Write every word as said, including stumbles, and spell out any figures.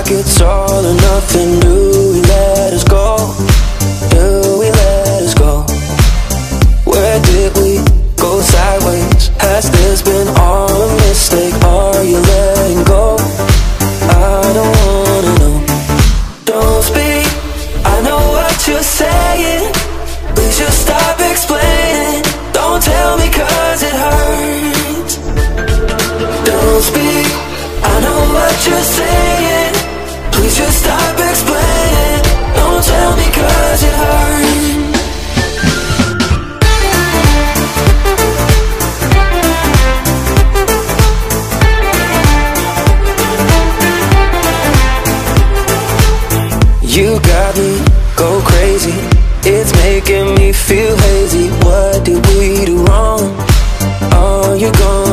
like it's all or nothing. Do we let us go? Do we let us go? Where did we go sideways? Has this been all a mistake? Are you letting go? I don't wanna know. Don't speak, I know what you're saying. Please just stop explaining. Don't tell me cause it hurts. Don't speak, I know what you're saying. Please just stop explaining. Don't tell me cause it hurts. You got me go crazy. It's making me feel hazy. What did we do wrong? Are you gone?